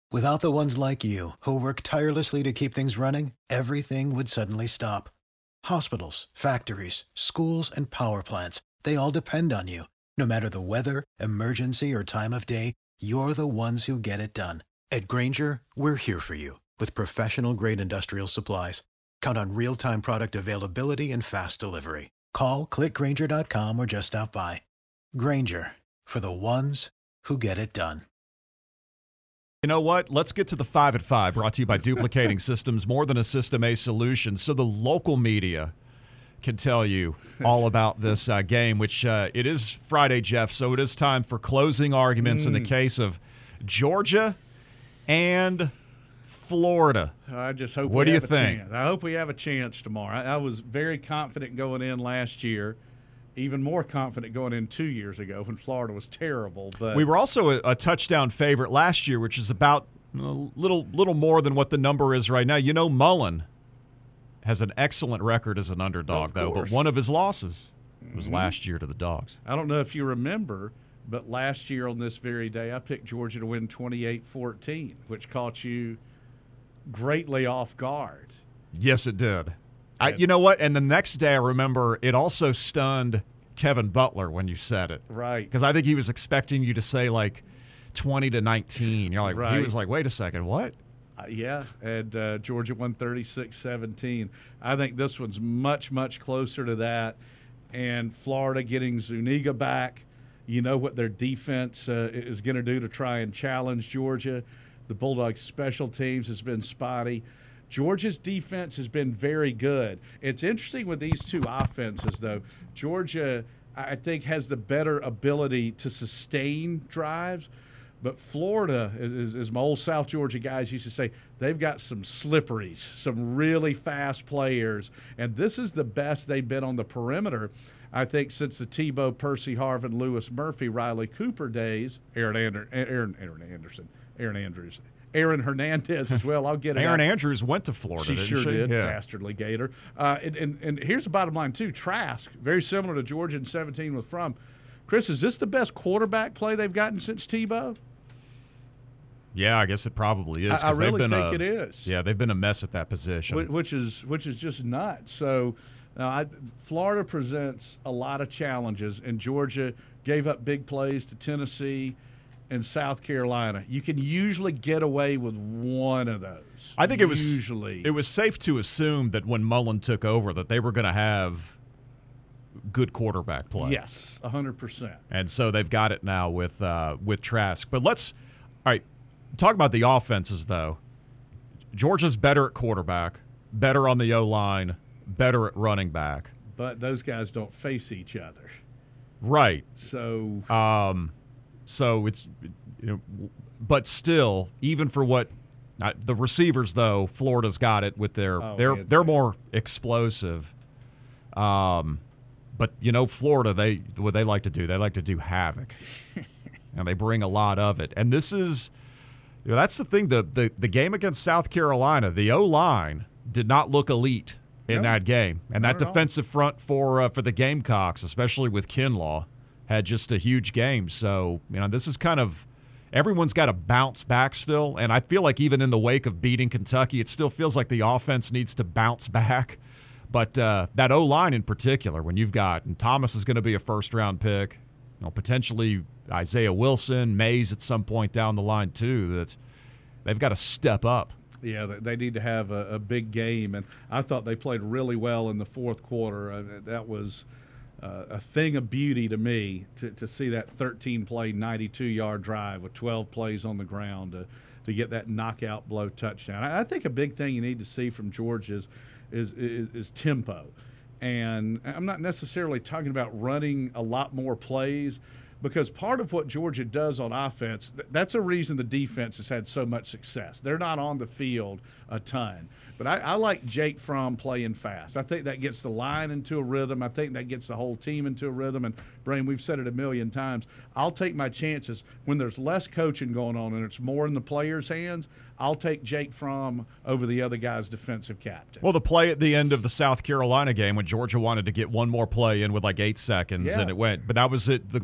Without the ones like you, who work tirelessly to keep things running, everything would suddenly stop. Hospitals, factories, schools, and power plants, they all depend on you. No matter the weather, emergency, or time of day, you're the ones who get it done. At Grainger, we're here for you with professional-grade industrial supplies. Count on real-time product availability and fast delivery. Call, clickgrainger.com, or just stop by. Grainger, for the ones who get it done. You know what? Let's get to the 5 at 5, brought to you by Duplicating Systems, more than a system, a solution. So the local media can tell you all about this game, which it is Friday, Jeff, so it is time for closing arguments in the case of Georgia and Florida. I just hope what we do have you think? Chance. I hope we have a chance tomorrow. I was very confident going in last year, even more confident going in 2 years ago when Florida was terrible. But we were also a touchdown favorite last year, which is about a little more than what the number is right now. You know, Mullen has an excellent record as an underdog, though, but one of his losses was last year to the Dogs. I don't know if you remember, but last year on this very day, I picked Georgia to win 28-14, which caught you greatly off guard. Yes, it did. You know what? And the next day, I remember it also stunned Kevin Butler when you said it. Right. Because I think he was expecting you to say, like, 20-19. You're like, right. He was like, wait a second, what? Yeah, and Georgia won 36-17. I think this one's much, much closer to that. And Florida getting Zuniga back, you know what their defense is going to do to try and challenge Georgia. The Bulldogs' special teams has been spotty. Georgia's defense has been very good. It's interesting with these two offenses, though. Georgia, I think, has the better ability to sustain drives. But Florida, as my old South Georgia guys used to say, they've got some slipperies, some really fast players. And this is the best they've been on the perimeter, I think, since the Tebow, Percy Harvin, Lewis Murphy, Riley Cooper days. Aaron Hernandez as well. I'll get it. Aaron Andrews went to Florida, She didn't sure she? did. Yeah. Dastardly Gator. And here's the bottom line, too. Trask, very similar to Georgia in 17 with Fromm. Chris, is this the best quarterback play they've gotten since Tebow? Yeah, I guess it probably is. I really think it is. Yeah, they've been a mess at that position. Which is just nuts. So Florida presents a lot of challenges, and Georgia gave up big plays to Tennessee and South Carolina. You can usually get away with one of those. I think it was safe to assume that when Mullen took over that they were going to have good quarterback play. Yes, 100%. And so they've got it now with Trask. But all right, talk about the offenses, though. Georgia's better at quarterback, better on the O-line, better at running back. But those guys don't face each other. Right. So it's, but still, even for what the receivers, though, Florida's got it with they're more explosive. But Florida, what they like to do, they like to do havoc, and they bring a lot of it. And this is, that's the thing. The game against South Carolina, the O-line did not look elite in that game, and that defensive front for the Gamecocks, especially with Kinlaw, had just a huge game. So, this is kind of everyone's got to bounce back still. And I feel like even in the wake of beating Kentucky, it still feels like the offense needs to bounce back. But that O-line in particular, when you've got, and Thomas is going to be a first-round pick, potentially Isaiah Wilson, Mays at some point down the line too, that they've got to step up. Yeah, they need to have a big game. And I thought they played really well in the fourth quarter. That was a thing of beauty to me to see that 13-play, 92-yard drive with 12 plays on the ground to get that knockout blow touchdown. I think a big thing you need to see from Georgia is tempo. And I'm not necessarily talking about running a lot more plays, because part of what Georgia does on offense, that's a reason the defense has had so much success. They're not on the field a ton. But I like Jake Fromm playing fast. I think that gets the line into a rhythm. I think that gets the whole team into a rhythm. And, Brain, we've said it a million times, I'll take my chances when there's less coaching going on and it's more in the players' hands. I'll take Jake Fromm over the other guy's defensive captain. Well, the play at the end of the South Carolina game when Georgia wanted to get one more play in with like 8 seconds, and it went. But that was it. The call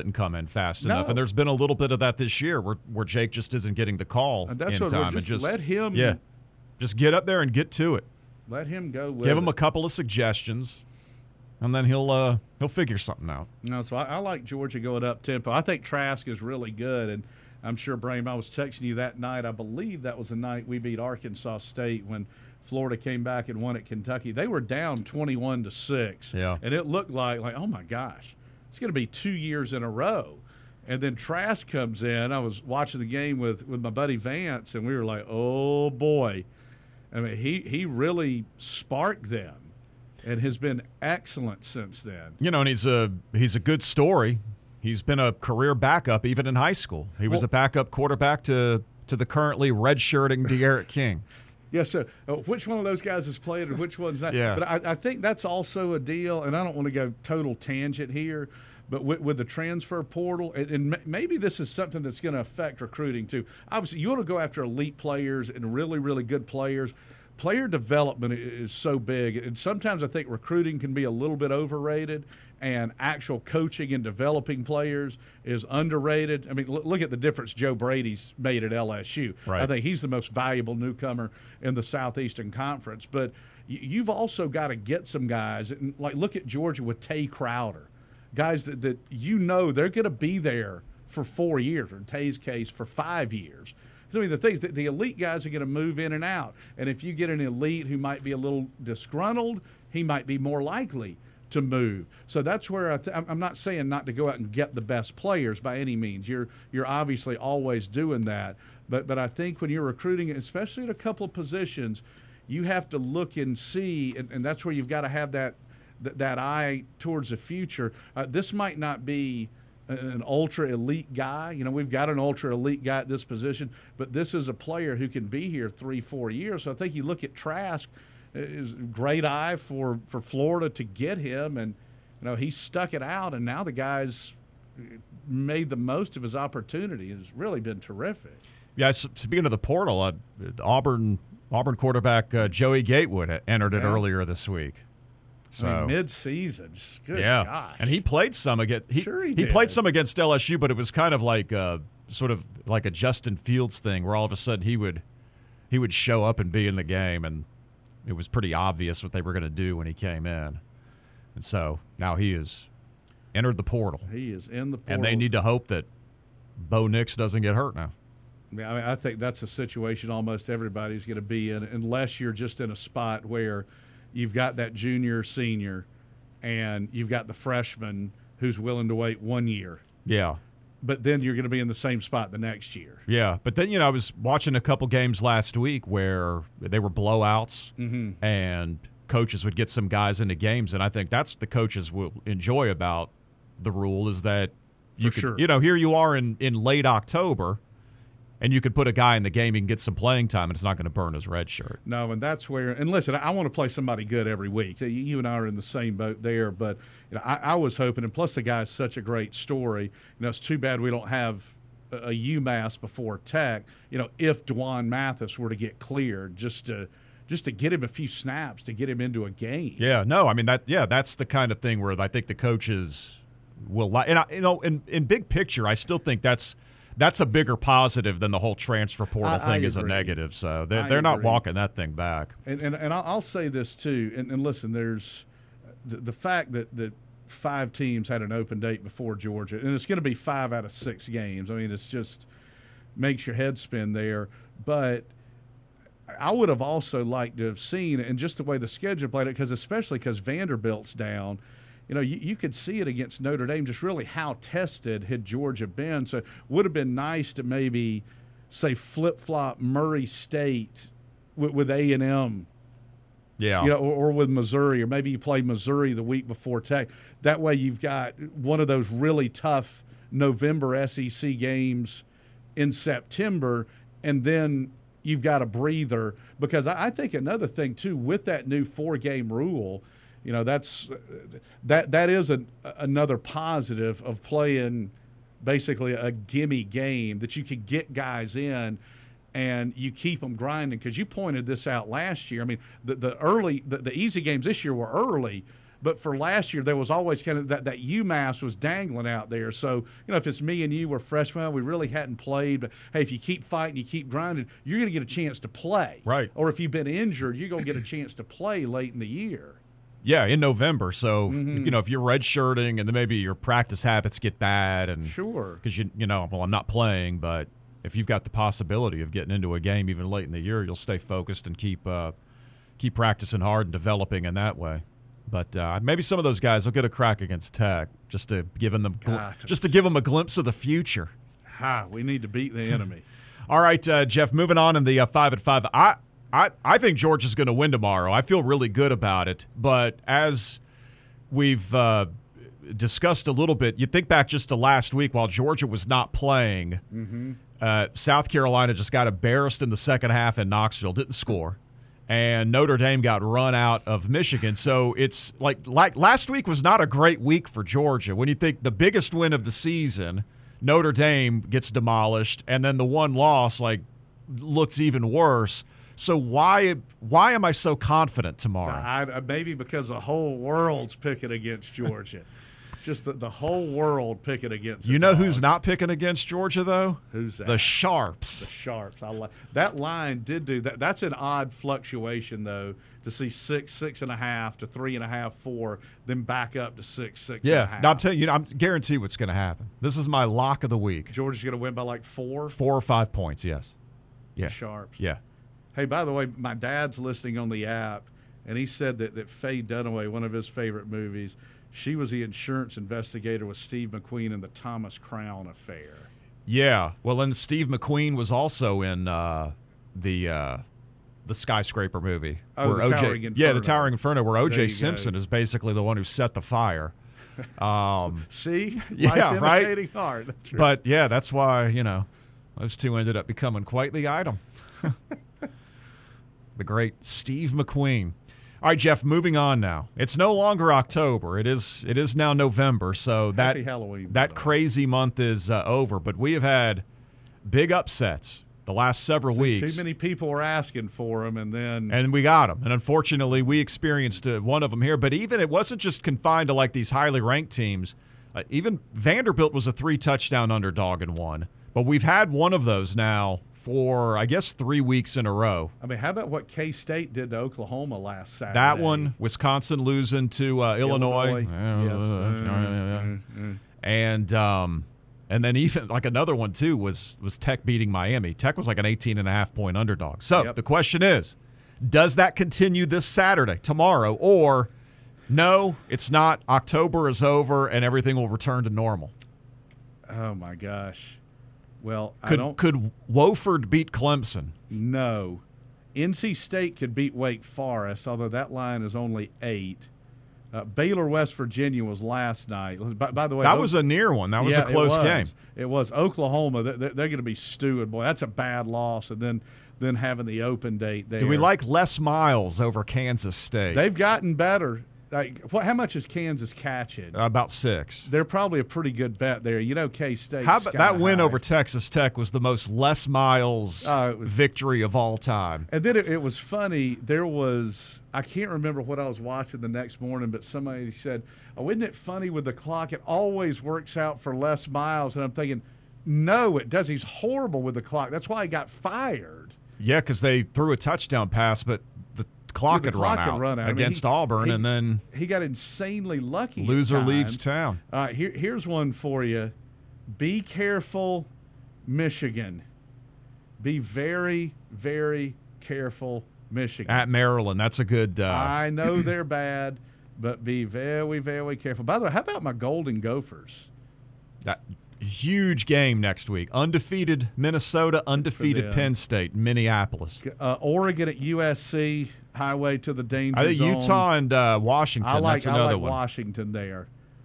didn't come in fast enough. No. And there's been a little bit of that this year where Jake just isn't getting the call And that's in what time. just let him. Yeah, just get up there and get to it. Let him go with Give him it. a couple of suggestions, and then he'll figure something out. No, so I like Georgia going up tempo. I think Trask is really good, and I'm sure, Brame, I was texting you that night. I believe that was the night we beat Arkansas State when Florida came back and won at Kentucky. They were down 21-6. Yeah. And it looked like, oh, my gosh, it's going to be 2 years in a row. And then Trask comes in. I was watching the game with my buddy Vance, and we were like, oh, boy. I mean, he really sparked them and has been excellent since then. You know, and he's a good story. He's been a career backup even in high school. He was a backup quarterback to the currently redshirting De'Aaron King. Yes, sir. Which one of those guys has played and which one's not? Yeah. But I think that's also a deal, and I don't want to go total tangent here, but with the transfer portal, and maybe this is something that's going to affect recruiting too. Obviously, you want to go after elite players and really, really good players. Player development is so big, and sometimes I think recruiting can be a little bit overrated, and actual coaching and developing players is underrated. I mean, look at the difference Joe Brady's made at LSU. Right. I think he's the most valuable newcomer in the Southeastern Conference. But you've also got to get some guys, like look at Georgia with Tay Crowder, guys that you know they're going to be there for 4 years, or in Tay's case, for 5 years. I mean, the things that the elite guys are going to move in and out. And if you get an elite who might be a little disgruntled, he might be more likely to move. So that's where I'm not saying not to go out and get the best players by any means. You're obviously always doing that. But I think when you're recruiting, especially at a couple of positions, you have to look and see, and that's where you've got to have that eye towards the future. This might not be an ultra elite guy. You know, we've got an ultra elite guy at this position, but this is a player who can be here 3-4 years. So I think you look at Trask, is a great eye for Florida to get him, and you know, he stuck it out, and now the guy's made the most of his opportunity. It's really been terrific. Yeah, speaking of the portal, Auburn quarterback Joey Gatewood entered it earlier this week. So I mean, mid-season, good gosh. And he played some against he did. played some against LSU, but it was kind of like sort of like a Justin Fields thing, where all of a sudden he would show up and be in the game, and it was pretty obvious what they were going to do when he came in. And so now he has entered the portal. He is in the portal, and they need to hope that Bo Nix doesn't get hurt now. I mean, I think that's a situation almost everybody's going to be in, unless you're just in a spot where you've got that junior, senior, and you've got the freshman who's willing to wait 1 year. Yeah. But then you're going to be in the same spot the next year. Yeah. But then, I was watching a couple games last week where they were blowouts, and coaches would get some guys into games. And I think that's what the coaches will enjoy about the rule, is that sure. Here you are in late October, and you could put a guy in the game, he can get some playing time, and it's not going to burn his red shirt. No, and that's where – and listen, I want to play somebody good every week. You and I are in the same boat there, but I was hoping – and plus the guy's such a great story. It's too bad we don't have a UMass before Tech, if Dwan Mathis were to get cleared, just to get him a few snaps, to get him into a game. Yeah, no, I mean, that's the kind of thing where I think the coaches will – and in big picture, I still think that's a bigger positive than the whole transfer portal thing is a negative. So they're not walking that thing back. And I'll say this too. And listen, there's the fact that 5 teams had an open date before Georgia, and it's going to be 5 out of 6 games. I mean, it's just makes your head spin there. But I would have also liked to have seen, and just the way the schedule played it, especially because Vanderbilt's down. You could see it against Notre Dame, just really how tested had Georgia been. So it would have been nice to maybe, say, flip-flop Murray State with A&M. Yeah. Or with Missouri, or maybe you play Missouri the week before Tech. That way you've got one of those really tough November SEC games in September, and then you've got a breather. Because I think another thing, too, with that new 4-game rule – that is another positive of playing basically a gimme game, that you could get guys in and you keep them grinding. Because you pointed this out last year. I mean, the easy games this year were early, But for last year, there was always kind of that UMass was dangling out there. So, if it's me and you, we're freshmen, we really hadn't played. But, hey, if you keep fighting, you keep grinding, you're going to get a chance to play. Right. Or if you've been injured, you're going to get a chance to play late in the year. Yeah, in November. So, if you're redshirting and then maybe your practice habits get bad. And Sure. Because, I'm not playing, but if you've got the possibility of getting into a game even late in the year, you'll stay focused and keep practicing hard and developing in that way. But maybe some of those guys will get a crack against Tech just to give them a glimpse of the future. We need to beat the enemy. All right, Jeff, moving on in the 5 at 5. I think Georgia's going to win tomorrow. I feel really good about it. But as we've discussed a little bit, you think back just to last week while Georgia was not playing, South Carolina just got embarrassed in the second half in Knoxville, didn't score. And Notre Dame got run out of Michigan. So it's like last week was not a great week for Georgia. When you think the biggest win of the season, Notre Dame gets demolished, and then the one loss looks even worse. So why am I so confident tomorrow? Maybe because the whole world's picking against Georgia. Just the whole world picking against them. You know who's not picking against Georgia, though? Who's that? The Sharps. The Sharps. I like that line. Did do that. That's an odd fluctuation, though, to see 6.5 to 3.5, 4, then back up to 6.5. Yeah, no, I'm telling you, I'm guarantee what's going to happen. This is my lock of the week. Georgia's going to win by 4? 4 or 5 points, yes. Yeah. The Sharps. Yeah. Hey, by the way, my dad's listening on the app, and he said that Faye Dunaway, one of his favorite movies, she was the insurance investigator with Steve McQueen in the Thomas Crown affair. Yeah. Well, and Steve McQueen was also in the Skyscraper movie. Oh, the Towering Inferno. Yeah, the Towering Inferno, where O.J. Simpson is basically the one who set the fire. See? Yeah, Life imitating art. That's right. But, yeah, that's why, those two ended up becoming quite the item. The great Steve McQueen. All right, Jeff, moving on now. It's no longer October. It is now November, so Happy Halloween, that crazy month is over. But we have had big upsets the last several weeks. Too many people were asking for them, and we got them. And unfortunately, we experienced one of them here. But even it wasn't just confined to these highly ranked teams. Even Vanderbilt was a 3-touchdown underdog in one. But we've had one of those now for, I guess, 3 weeks in a row. I mean, how about what K-State did to Oklahoma last Saturday? That one, Wisconsin losing to Illinois. Yes. And then even another one, too, was Tech beating Miami. Tech was an 18.5-point underdog. So The question is, does that continue this Saturday, tomorrow, or no, it's not, October is over, and everything will return to normal? Oh, my gosh. Well, could Wofford beat Clemson? No. NC State could beat Wake Forest, although that line is only 8. Baylor, West Virginia was last night. By the way, that was a near one. That was a close game. It was. Oklahoma, they're going to be stewing. Boy, that's a bad loss. And then having the open date there. Do we like Les Miles over Kansas State? They've gotten better. How much is Kansas catching? About 6. They're probably a pretty good bet there. K-State. How about that win over Texas Tech was the most Les Miles victory of all time. And then it was funny. There was, I can't remember what I was watching the next morning, but somebody said, "Oh, isn't it funny with the clock? It always works out for Les Miles." And I'm thinking, no, it does. He's horrible with the clock. That's why he got fired. Yeah, because they threw a touchdown pass, but the clock had run out against Auburn, and then he got insanely lucky. Loser leaves town. All right, here's one for you. Be careful, Michigan. Be very, very careful, Michigan. At Maryland, that's a good. I know they're bad, but be very, very careful. By the way, how about my Golden Gophers? That huge game next week. Undefeated Minnesota, undefeated Penn State, Minneapolis. Oregon at USC, highway to the danger zone. I think Utah and Washington. That's another one. Washington there.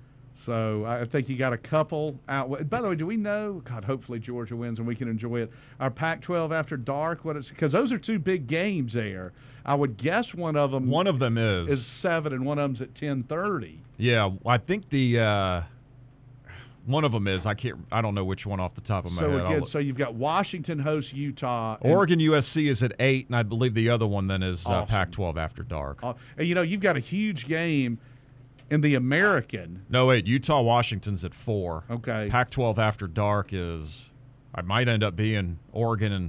So I think you got a couple out. By the way, do we know? God, hopefully Georgia wins and we can enjoy it. Our Pac-12 after dark. Because those are 2 big games there. I would guess one of them. One of them is 7, and one of them's at 10:30. Yeah, I think the. One of them is. I don't know which one off the top of my head. Again, so you've got Washington hosts Utah. Oregon USC is at 8, and I believe the other one then is awesome. Pac-12 after dark. And you've got a huge game. In the American. No, wait. Utah Washington's at 4. Okay. Pac-12 after dark is, I might end up being Oregon and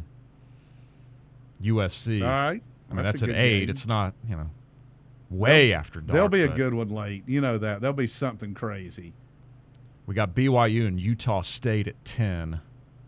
USC. All right. I mean, that's a at good 8. game. It's not, way after dark. There'll be a but good one late. You know that. There'll be something crazy. We got BYU and Utah State at 10.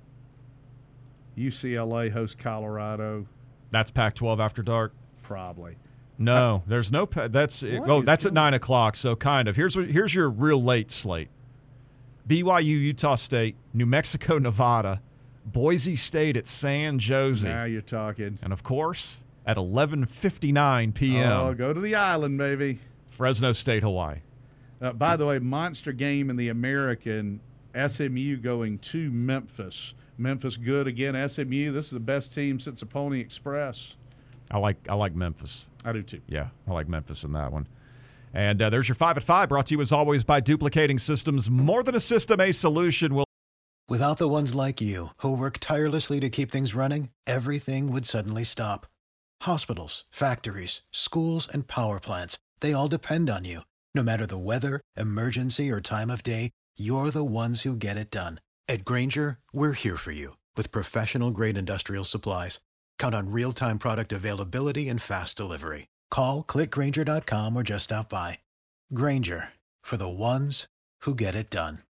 UCLA hosts Colorado. That's Pac-12 after dark? Probably. No, there's no. That's that's at 9 o'clock. So kind of. Here's your real late slate: BYU, Utah State, New Mexico, Nevada, Boise State at San Jose, Now you're talking. and of course at 11:59 p.m. Oh, go to the island, baby. Fresno State, Hawaii. By the way, monster game in the American. SMU going to Memphis. Memphis good again. SMU. This is the best team since the Pony Express. I like Memphis. I do too. Yeah, I like Memphis in that one. And there's your 5 at 5, brought to you as always by Duplicating Systems. More than a system, a solution. Will Without the ones like you, who work tirelessly to keep things running, everything would suddenly stop. Hospitals, factories, schools, and power plants, they all depend on you. No matter the weather, emergency, or time of day, you're the ones who get it done. At Grainger, we're here for you with professional-grade industrial supplies. Count on real-time product availability and fast delivery. Call, click Grainger.com, or just stop by. Grainger, for the ones who get it done.